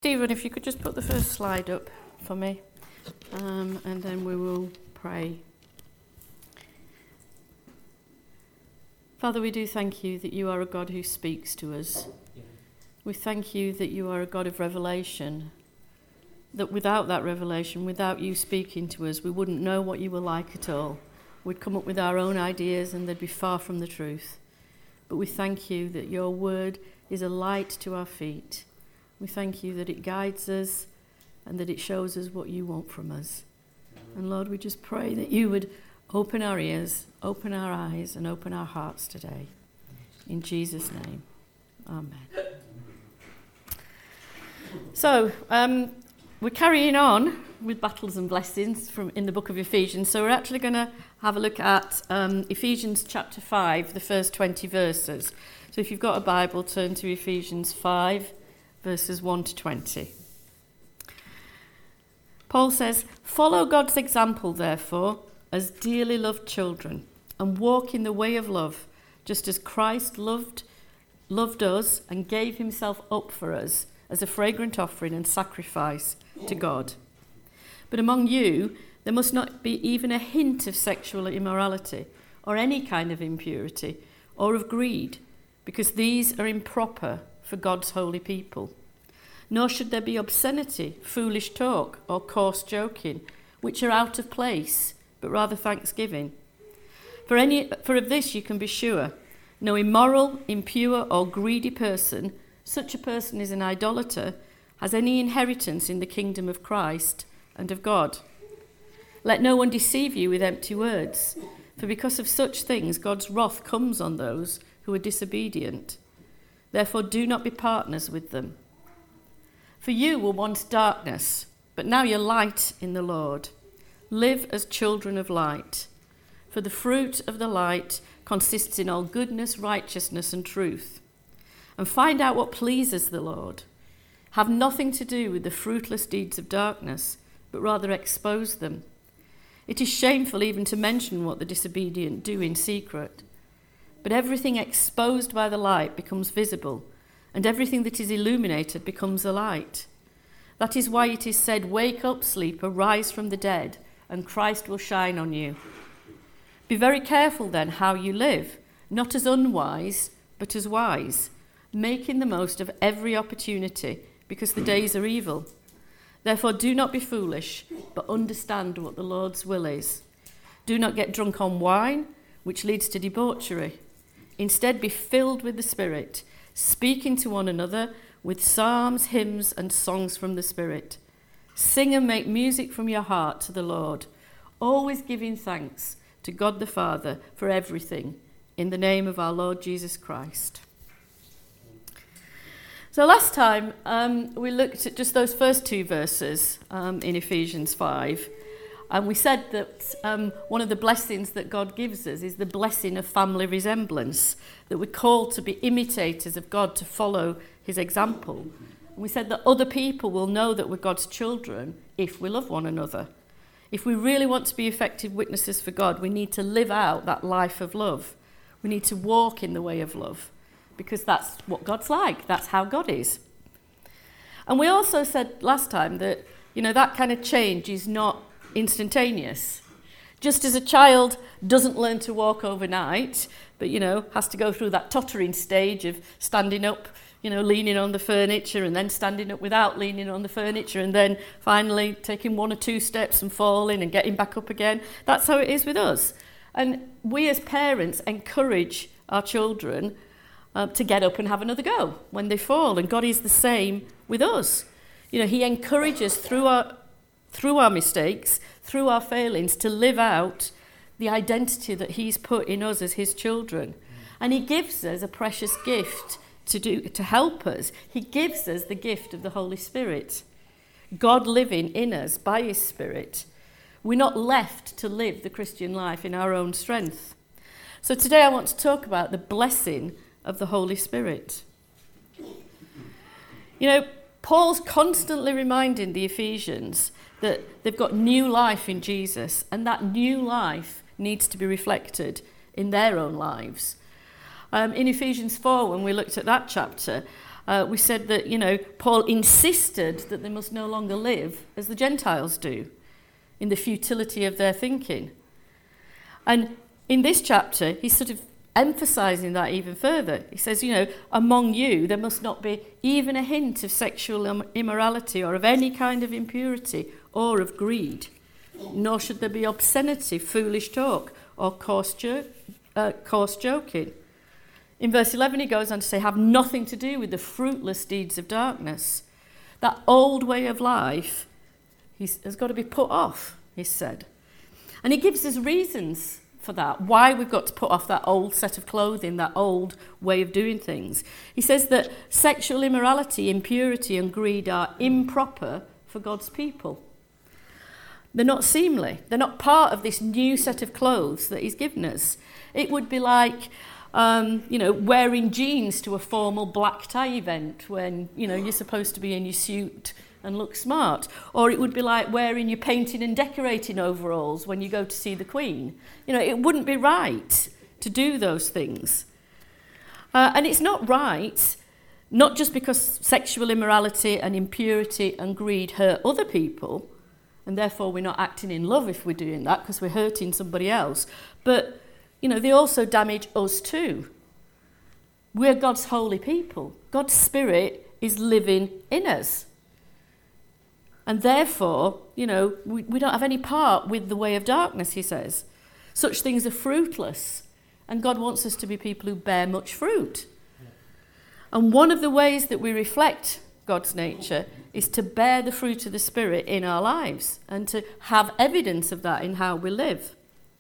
Stephen, if you could just put the first slide up for me, and then we will pray. Father, we do thank you that you are a God who speaks to us. We thank you that you are a God of revelation, that without that revelation, without you speaking to us, we wouldn't know what you were like at all. We'd come up with our own ideas and they'd be far from the truth. But we thank you that your word is a light to our feet. We thank you that it guides us and that it shows us what you want from us. And Lord, we just pray that you would open our ears, open our eyes, and open our hearts today. In Jesus' name, amen. So, we're carrying on with battles and blessings from in the book of Ephesians. So we're actually going to have a look at Ephesians chapter 5, the first 20 verses. So if you've got a Bible, turn to Ephesians 5, verses 1 to 20. Paul says, "Follow God's example, therefore, as dearly loved children, and walk in the way of love, just as Christ loved us and gave himself up for us as a fragrant offering and sacrifice to God. But among you, there must not be even a hint of sexual immorality or any kind of impurity or of greed, because these are improper for God's holy people. Nor should there be obscenity, foolish talk, or coarse joking, which are out of place, but rather thanksgiving. For of this you can be sure, no immoral, impure, or greedy person, such a person is an idolater, has any inheritance in the kingdom of Christ and of God. Let no one deceive you with empty words, for because of such things God's wrath comes on those who are disobedient. Therefore do not be partners with them. For you were once darkness, but now you're light in the Lord. Live as children of light, for the fruit of the light consists in all goodness, righteousness, and truth. And find out what pleases the Lord. Have nothing to do with the fruitless deeds of darkness, but rather expose them. It is shameful even to mention what the disobedient do in secret. But everything exposed by the light becomes visible, and everything that is illuminated becomes a light. That is why it is said, 'Wake up, sleeper, rise from the dead, and Christ will shine on you.' Be very careful then how you live, not as unwise, but as wise, making the most of every opportunity, because the days are evil. Therefore do not be foolish, but understand what the Lord's will is. Do not get drunk on wine, which leads to debauchery. Instead be filled with the Spirit, speaking to one another with psalms, hymns, and songs from the Spirit. Sing and make music from your heart to the Lord, always giving thanks to God the Father for everything, in the name of our Lord Jesus Christ." So last time we looked at just those first two verses in Ephesians 5, and we said that one of the blessings that God gives us is the blessing of family resemblance, that we're called to be imitators of God, to follow his example. And we said that other people will know that we're God's children if we love one another. If we really want to be effective witnesses for God, we need to live out that life of love. We need to walk in the way of love, because that's what God's like. That's how God is. And we also said last time that, that kind of change is not instantaneous. Just as a child doesn't learn to walk overnight, but, has to go through that tottering stage of standing up, leaning on the furniture, and then standing up without leaning on the furniture, and then finally taking one or two steps and falling and getting back up again. That's how it is with us. And we as parents encourage our children to get up and have another go when they fall. And God is the same with us. He encourages through our mistakes, through our failings, to live out the identity that he's put in us as his children. And he gives us a precious gift to help us. He gives us the gift of the Holy Spirit. God living in us by his Spirit. We're not left to live the Christian life in our own strength. So today I want to talk about the blessing of the Holy Spirit. Paul's constantly reminding the Ephesians that they've got new life in Jesus, and that new life needs to be reflected in their own lives. In Ephesians 4, when we looked at that chapter, We said that, Paul insisted that they must no longer live as the Gentiles do, in the futility of their thinking. And in this chapter, he's sort of emphasizing that even further. He says, among you there must not be even a hint of sexual immorality or of any kind of impurity or of greed, nor should there be obscenity, foolish talk, or coarse joking. In verse 11 he goes on to say, have nothing to do with the fruitless deeds of darkness. That old way of life has got to be put off, he said. And he gives us reasons for that, why we've got to put off that old set of clothing, that old way of doing things. He says that sexual immorality, impurity and greed are improper for God's people. They're not seemly. They're not part of this new set of clothes that he's given us. It would be like, wearing jeans to a formal black tie event when, you're supposed to be in your suit and look smart. Or it would be like wearing your painting and decorating overalls when you go to see the Queen. It wouldn't be right to do those things. And it's not right, not just because sexual immorality and impurity and greed hurt other people, and therefore we're not acting in love if we're doing that because we're hurting somebody else, but they also damage us too. We're God's holy people. God's Spirit is living in us. And therefore, we don't have any part with the way of darkness, he says. Such things are fruitless. And God wants us to be people who bear much fruit. And one of the ways that we reflect God's nature is to bear the fruit of the Spirit in our lives and to have evidence of that in how we live.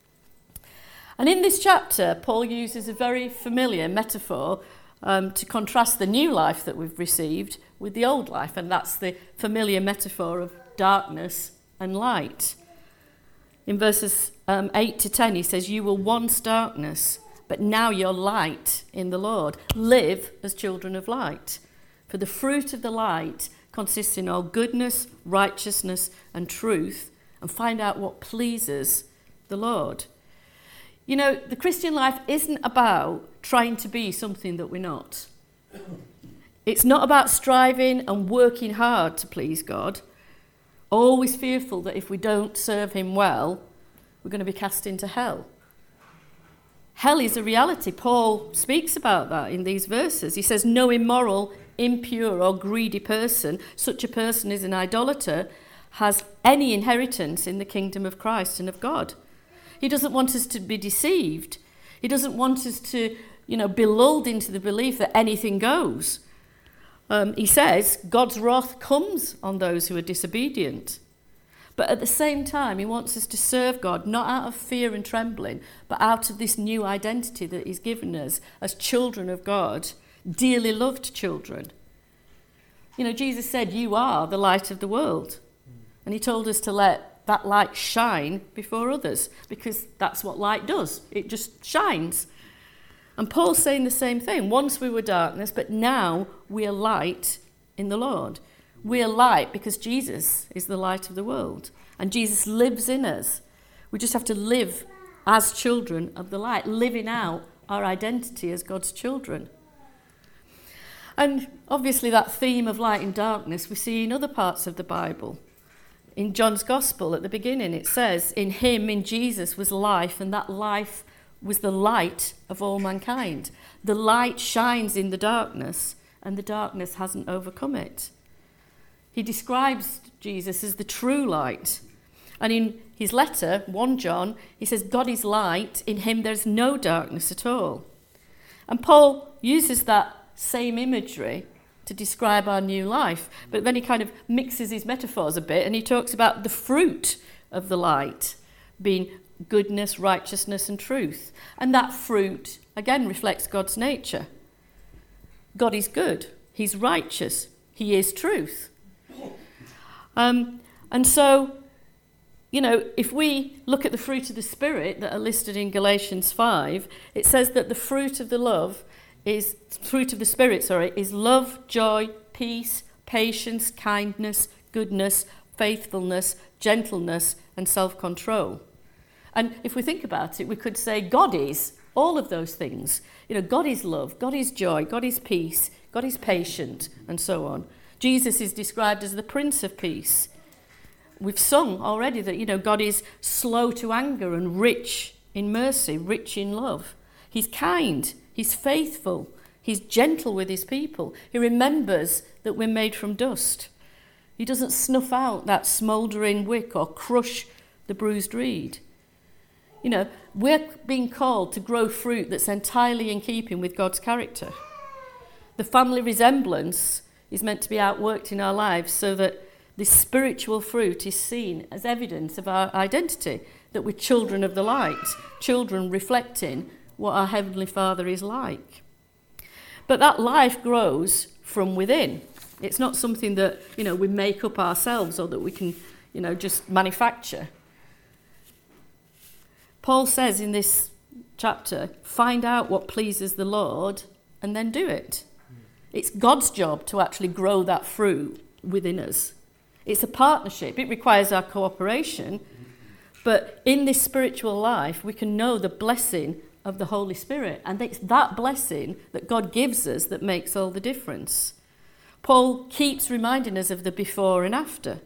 And in this chapter, Paul uses a very familiar metaphor to contrast the new life that we've received with the old life, and that's the familiar metaphor of darkness and light. In verses 8 to 10, he says, you were once darkness, but now you're light in the Lord. Live as children of light. For the fruit of the light consists in all goodness, righteousness, and truth, and find out what pleases the Lord. The Christian life isn't about trying to be something that we're not. It's not about striving and working hard to please God, always fearful that if we don't serve him well, we're going to be cast into hell. Hell is a reality. Paul speaks about that in these verses. He says, no immoral, impure or greedy person, such a person is an idolater, has any inheritance in the kingdom of Christ and of God. He doesn't want us to be deceived. He doesn't want us to, be lulled into the belief that anything goes. He says God's wrath comes on those who are disobedient. But at the same time, he wants us to serve God, not out of fear and trembling, but out of this new identity that he's given us as children of God, dearly loved children. Jesus said, you are the light of the world. And he told us to let that light shine before others, because that's what light does. It just shines. And Paul's saying the same thing. Once we were darkness, but now we are light in the Lord. We are light because Jesus is the light of the world. And Jesus lives in us. We just have to live as children of the light, living out our identity as God's children. And obviously that theme of light and darkness we see in other parts of the Bible. In John's Gospel at the beginning it says, in him, in Jesus, was life, and that life was the light of all mankind. The light shines in the darkness, and the darkness hasn't overcome it. He describes Jesus as the true light. And in his letter, 1 John, he says, God is light, in him there's no darkness at all. And Paul uses that same imagery to describe our new life, but then he kind of mixes his metaphors a bit, and he talks about the fruit of the light being goodness, righteousness and truth. And that fruit, again, reflects God's nature. God is good, he's righteous, he is truth. And so, if we look at the fruit of the Spirit that are listed in Galatians 5, it says that the fruit of the Spirit is love, joy, peace, patience, kindness, goodness, faithfulness, gentleness, and self-control. And if we think about it, we could say God is all of those things. God is love, God is joy, God is peace, God is patient, and so on. Jesus is described as the Prince of Peace. We've sung already that, God is slow to anger and rich in mercy, rich in love. He's kind, he's faithful, he's gentle with his people. He remembers that we're made from dust. He doesn't snuff out that smouldering wick or crush the bruised reed. We're being called to grow fruit that's entirely in keeping with God's character. The family resemblance is meant to be outworked in our lives so that this spiritual fruit is seen as evidence of our identity, that we're children of the light, children reflecting what our Heavenly Father is like. But that life grows from within. It's not something that, we make up ourselves or that we can, just manufacture. Paul says in this chapter, find out what pleases the Lord and then do it. It's God's job to actually grow that fruit within us. It's a partnership. It requires our cooperation. But in this spiritual life, we can know the blessing of the Holy Spirit. And it's that blessing that God gives us that makes all the difference. Paul keeps reminding us of the before and after.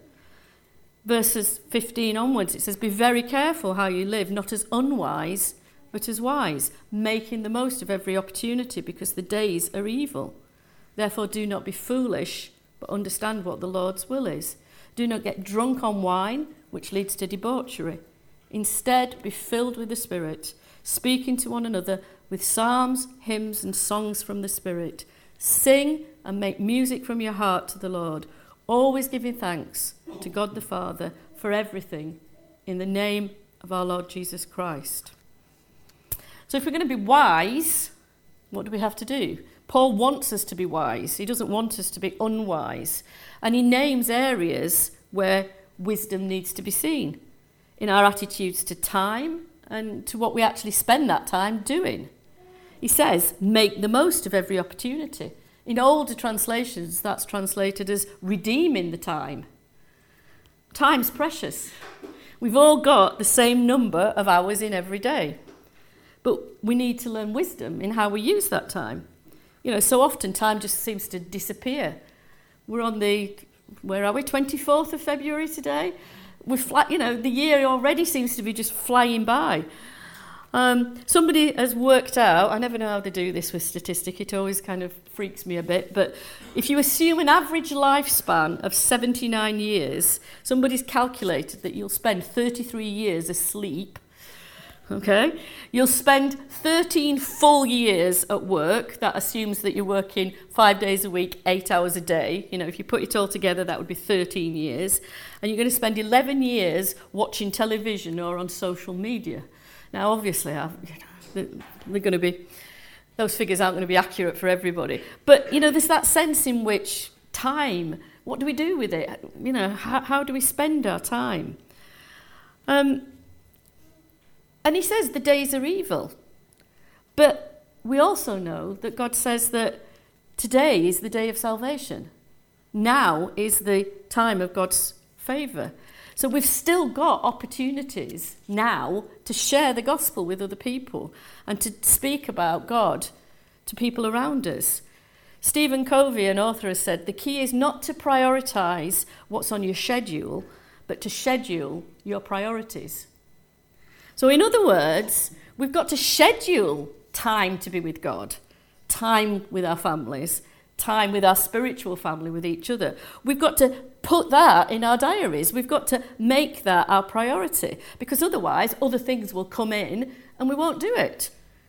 Verses 15 onwards, it says, be very careful how you live, not as unwise, but as wise, making the most of every opportunity because the days are evil. Therefore do not be foolish, but understand what the Lord's will is. Do not get drunk on wine, which leads to debauchery. Instead, be filled with the Spirit, speaking to one another with psalms, hymns, and songs from the Spirit. Sing and make music from your heart to the Lord, always giving thanks to God the Father for everything in the name of our Lord Jesus Christ. So if we're going to be wise, what do we have to do? Paul wants us to be wise. He doesn't want us to be unwise. And he names areas where wisdom needs to be seen in our attitudes to time and to what we actually spend that time doing. He says, make the most of every opportunity. In older translations, that's translated as redeeming the time. Time's precious. We've all got the same number of hours in every day. But we need to learn wisdom in how we use that time. So often time just seems to disappear. We're on the, 24th of February today? The year already seems to be just flying by. Somebody has worked out, I never know how to do this with statistic, it always kind of freaks me a bit, but if you assume an average lifespan of 79 years, somebody's calculated that you'll spend 33 years asleep, okay? You'll spend 13 full years at work. That assumes that you're working 5 days a week, 8 hours a day. If you put it all together, that would be 13 years. And you're going to spend 11 years watching television or on social media. Now, obviously, they're going to be, those figures aren't going to be accurate for everybody. But, there's that sense in which time, what do we do with it? How do we spend our time? And he says the days are evil. But we also know that God says that today is the day of salvation. Now is the time of God's favour. So we've still got opportunities now to share the gospel with other people and to speak about God to people around us. Stephen Covey, an author, has said, the key is not to prioritise what's on your schedule, but to schedule your priorities. So in other words, we've got to schedule time to be with God, time with our families, time with our spiritual family, with each other. We've got to put that in our diaries. We've got to make that our priority, because otherwise other things will come in and we won't do it.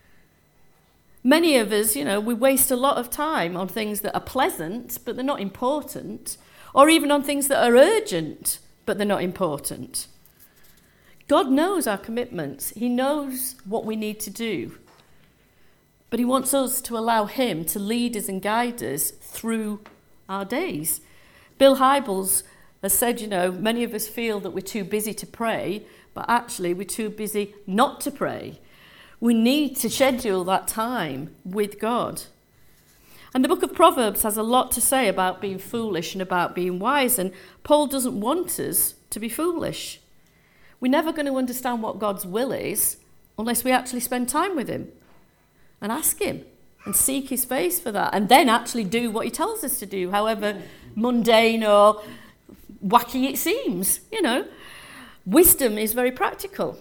Many of us, we waste a lot of time on things that are pleasant, but they're not important, or even on things that are urgent, but they're not important. God knows our commitments. He knows what we need to do. But he wants us to allow him to lead us and guide us through our days. Bill Hybels has said, many of us feel that we're too busy to pray, but actually we're too busy not to pray. We need to schedule that time with God. And the book of Proverbs has a lot to say about being foolish and about being wise, and Paul doesn't want us to be foolish. We're never going to understand what God's will is unless we actually spend time with him and ask him. and seek his face for that, and then actually do what he tells us to do, however mundane or wacky it seems, Wisdom is very practical.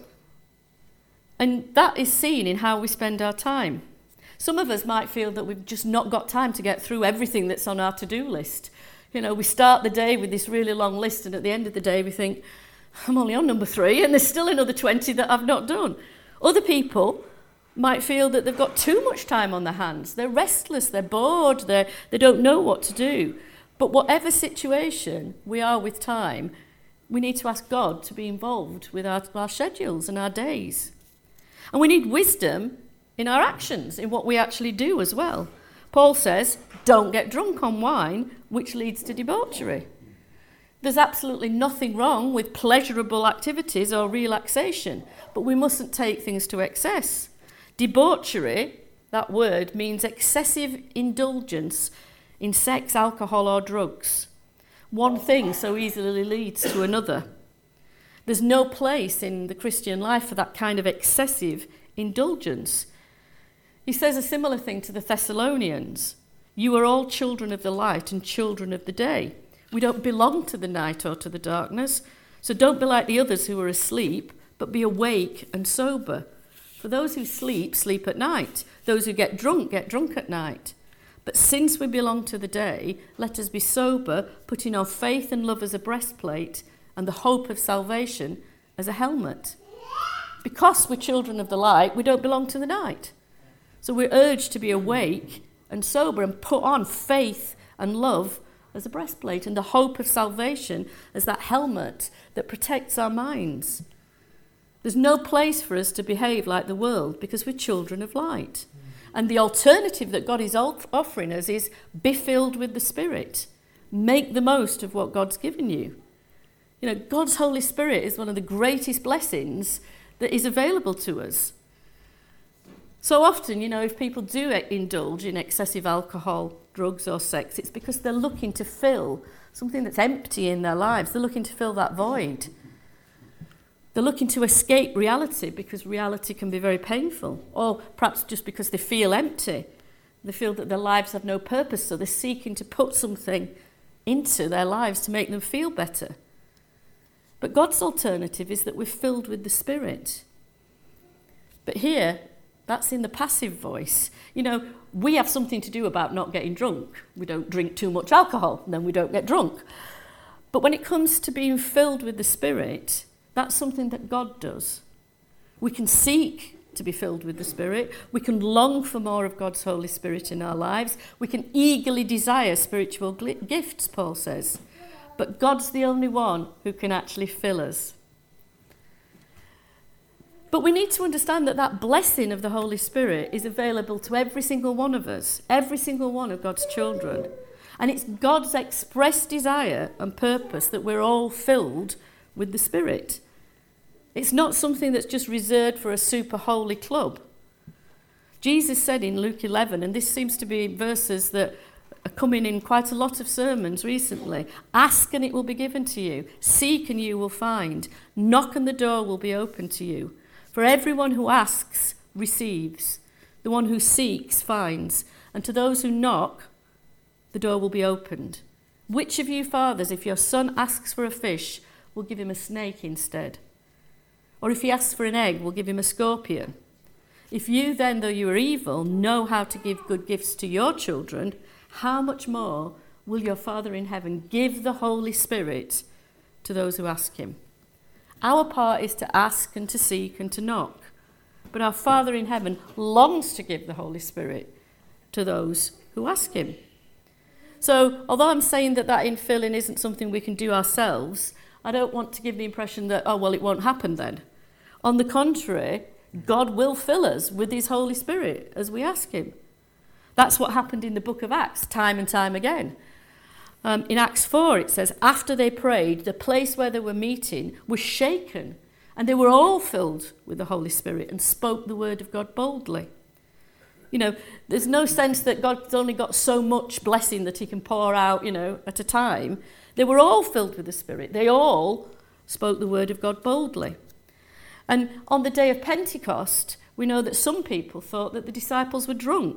And that is seen in how we spend our time. Some of us might feel that we've just not got time to get through everything that's on our to-do list. We start the day with this really long list, and at the end of the day we think, I'm only on number 3 and there's still another 20 that I've not done. Other people might feel that they've got too much time on their hands. They're restless, they're bored, they don't know what to do. But whatever situation we are with time, we need to ask God to be involved with our schedules and our days. And we need wisdom in our actions, in what we actually do as well. Paul says, don't get drunk on wine, which leads to debauchery. There's absolutely nothing wrong with pleasurable activities or relaxation, but we mustn't take things to excess. Debauchery, that word, means excessive indulgence in sex, alcohol, or drugs. One thing so easily leads to another. There's no place in the Christian life for that kind of excessive indulgence. He says a similar thing to the Thessalonians. You are all children of the light and children of the day. We don't belong to the night or to the darkness. So don't be like the others who are asleep, but be awake and sober. For those who sleep, sleep at night. Those who get drunk at night. But since we belong to the day, let us be sober, putting on faith and love as a breastplate, and the hope of salvation as a helmet. Because we're children of the light, we don't belong to the night. So we're urged to be awake and sober and put on faith and love as a breastplate and the hope of salvation as that helmet that protects our minds. There's no place for us to behave like the world because we're children of light. And the alternative that God is offering us is be filled with the Spirit. Make the most of what God's given you. God's Holy Spirit is one of the greatest blessings that is available to us. So often, if people do indulge in excessive alcohol, drugs or sex, it's because they're looking to fill something that's empty in their lives. They're looking to fill that void. They're looking to escape reality because reality can be very painful, or perhaps just because they feel empty. They feel that their lives have no purpose, so they're seeking to put something into their lives to make them feel better. But God's alternative is that we're filled with the Spirit. But here, that's in the passive voice. We have something to do about not getting drunk. We don't drink too much alcohol, and then we don't get drunk. But when it comes to being filled with the Spirit, that's something that God does. We can seek to be filled with the Spirit. We can long for more of God's Holy Spirit in our lives. We can eagerly desire spiritual gifts, Paul says. But God's the only one who can actually fill us. But we need to understand that blessing of the Holy Spirit is available to every single one of us, every single one of God's children. And it's God's express desire and purpose that we're all filled with the Spirit. It's not something that's just reserved for a super holy club. Jesus said in Luke 11, and this seems to be verses that are coming in quite a lot of sermons recently. Ask and it will be given to you. Seek and you will find. Knock and the door will be opened to you. For everyone who asks receives. The one who seeks finds. And to those who knock, the door will be opened. Which of you fathers, if your son asks for a fish, will give him a snake instead? Or if he asks for an egg, will give him a scorpion? If you then, though you are evil, know how to give good gifts to your children, how much more will your Father in heaven give the Holy Spirit to those who ask him? Our part is to ask and to seek and to knock. But our Father in heaven longs to give the Holy Spirit to those who ask him. So, although I'm saying that infilling isn't something we can do ourselves, I don't want to give the impression that, it won't happen then. On the contrary, God will fill us with his Holy Spirit as we ask him. That's what happened in the book of Acts time and time again. In Acts 4 it says, after they prayed, the place where they were meeting was shaken, and they were all filled with the Holy Spirit and spoke the word of God boldly. There's no sense that God's only got so much blessing that he can pour out, at a time. They were all filled with the Spirit. They all spoke the word of God boldly. And on the day of Pentecost, we know that some people thought that the disciples were drunk.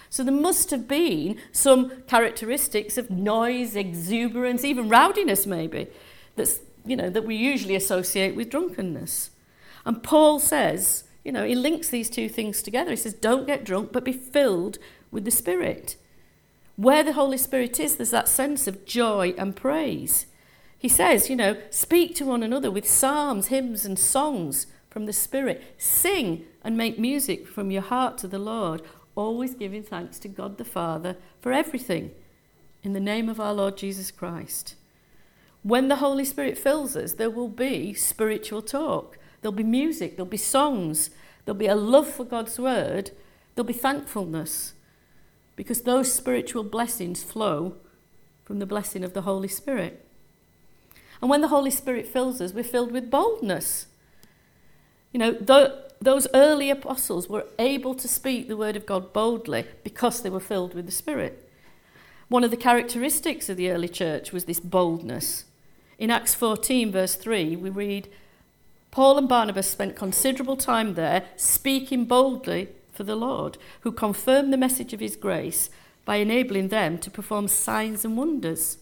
So there must have been some characteristics of noise, exuberance, even rowdiness maybe, that we usually associate with drunkenness. And Paul says, he links these two things together. He says, don't get drunk, but be filled with the Spirit. Where the Holy Spirit is, there's that sense of joy and praise. He says, speak to one another with psalms, hymns and songs from the Spirit. Sing and make music from your heart to the Lord, always giving thanks to God the Father for everything, in the name of our Lord Jesus Christ. When the Holy Spirit fills us, there will be spiritual talk. There'll be music, there'll be songs, there'll be a love for God's word, there'll be thankfulness, because those spiritual blessings flow from the blessing of the Holy Spirit. And when the Holy Spirit fills us, we're filled with boldness. Those early apostles were able to speak the word of God boldly because they were filled with the Spirit. One of the characteristics of the early church was this boldness. In Acts 14, verse 3, we read, Paul and Barnabas spent considerable time there speaking boldly for the Lord, who confirmed the message of his grace by enabling them to perform signs and wonders.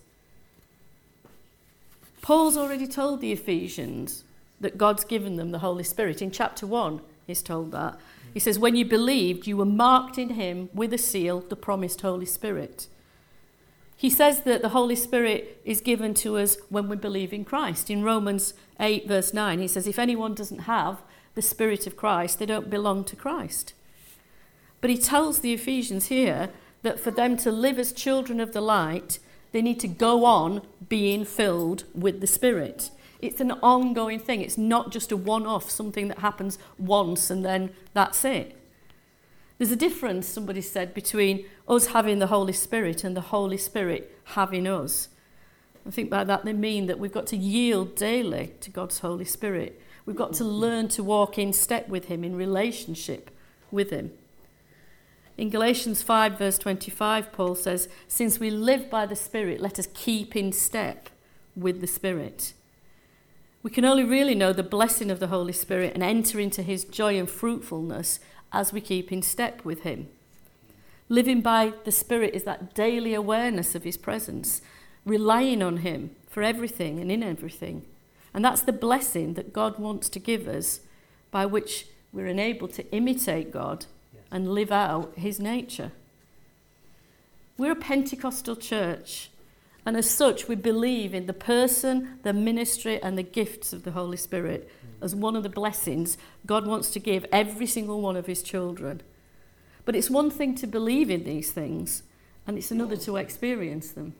Paul's already told the Ephesians that God's given them the Holy Spirit. In chapter 1, he's told that. He says, when you believed, you were marked in him with a seal, the promised Holy Spirit. He says that the Holy Spirit is given to us when we believe in Christ. In Romans 8, verse 9, he says, if anyone doesn't have the Spirit of Christ, they don't belong to Christ. But he tells the Ephesians here that for them to live as children of the light, they need to go on being filled with the Spirit. It's an ongoing thing. It's not just a one-off, something that happens once and then that's it. There's a difference, somebody said, between us having the Holy Spirit and the Holy Spirit having us. I think by that they mean that we've got to yield daily to God's Holy Spirit. We've got to learn to walk in step with him, in relationship with him. In Galatians 5, verse 25, Paul says, since we live by the Spirit, let us keep in step with the Spirit. We can only really know the blessing of the Holy Spirit and enter into his joy and fruitfulness as we keep in step with him. Living by the Spirit is that daily awareness of his presence, relying on him for everything and in everything. And that's the blessing that God wants to give us, by which we're enabled to imitate God and live out his nature. We're a Pentecostal church, and as such we believe in the person, the ministry and the gifts of the Holy Spirit as one of the blessings God wants to give every single one of his children. But it's one thing to believe in these things, and it's another to experience them.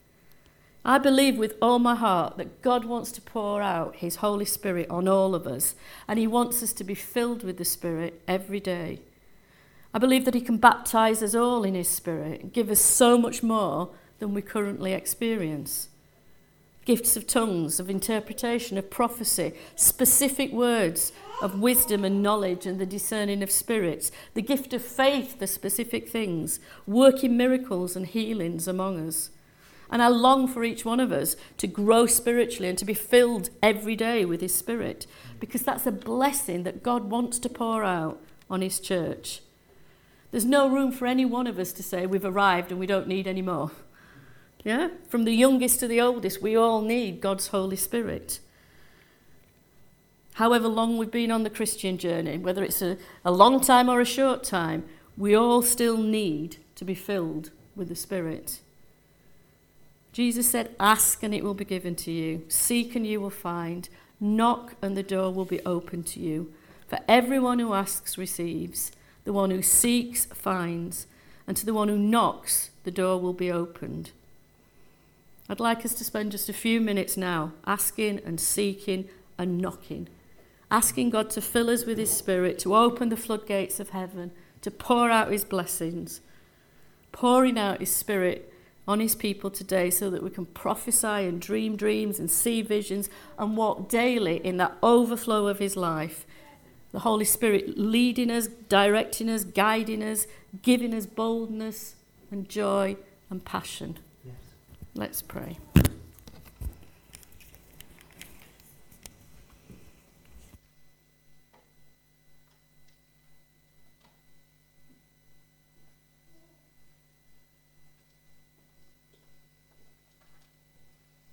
I believe with all my heart that God wants to pour out his Holy Spirit on all of us, and he wants us to be filled with the Spirit every day. I believe that he can baptize us all in his Spirit and give us so much more than we currently experience. Gifts of tongues, of interpretation, of prophecy, specific words of wisdom and knowledge and the discerning of spirits, the gift of faith for specific things, working miracles and healings among us. And I long for each one of us to grow spiritually and to be filled every day with his Spirit, because that's a blessing that God wants to pour out on his church. There's no room for any one of us to say we've arrived and we don't need any more. Yeah? From the youngest to the oldest, we all need God's Holy Spirit. However long we've been on the Christian journey, whether it's a long time or a short time, we all still need to be filled with the Spirit. Jesus said, ask and it will be given to you. Seek and you will find. Knock and the door will be opened to you. For everyone who asks receives. The one who seeks finds. And to the one who knocks, the door will be opened. I'd like us to spend just a few minutes now asking and seeking and knocking. Asking God to fill us with his Spirit, to open the floodgates of heaven, to pour out his blessings. Pouring out his Spirit on his people today so that we can prophesy and dream dreams and see visions and walk daily in that overflow of his life. The Holy Spirit leading us, directing us, guiding us, giving us boldness and joy and passion. Yes. Let's pray.